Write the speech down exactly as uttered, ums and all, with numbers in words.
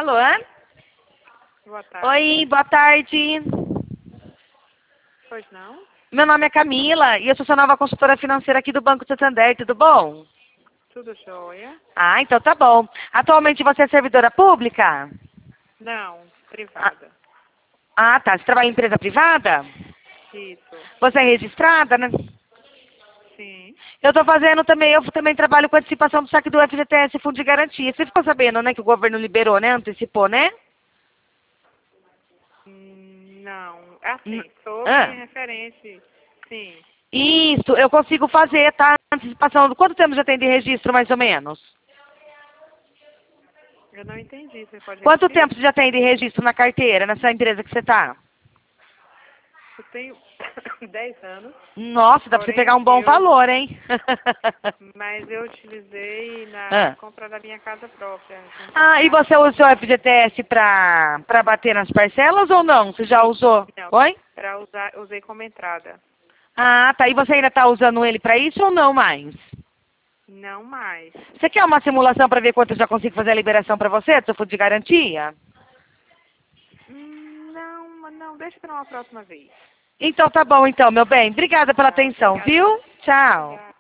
Alô? Boa tarde. Oi, boa tarde. Pois não? Meu nome é Camila e eu sou sua nova consultora financeira aqui do Banco Santander, tudo bom? Tudo jóia? Ah, então tá bom. Atualmente você é servidora pública? Não, Ah, privada. ah, tá. Você trabalha em empresa privada? Isso. Você é registrada, né? Sim. Eu tô fazendo também, eu também trabalho com antecipação do saque do F G T S Fundo de Garantia. Você ficou sabendo, né, que o governo liberou, né? Antecipou, né? Hum, Não. É N- assim, sobre Ah, referente. Sim. isso, eu consigo fazer, tá? Antecipação. Quanto tempo já tem de registro, mais ou menos? Eu não entendi. Você pode Quanto repetir? tempo você já tem de registro na carteira, nessa empresa que você tá? Eu tenho dez anos, Nossa, dá pra você pegar porém um bom eu. valor, hein? Mas eu utilizei na Ah. compra da minha casa própria. Junto à Ah, e casa. você usa o seu F G T S pra, pra bater nas parcelas ou não? Você já Sim. usou? Não. Oi? Para usar, usei como entrada. Ah, tá. E você ainda tá usando ele pra isso ou não mais? Não mais. Você quer uma simulação pra ver quanto eu já consigo fazer a liberação pra você, do seu fundo de garantia? Hum, Não, não, deixa para uma próxima vez. Então tá bom então, meu bem. Obrigada pela Tá, atenção, obrigada. viu? Tchau. Obrigada.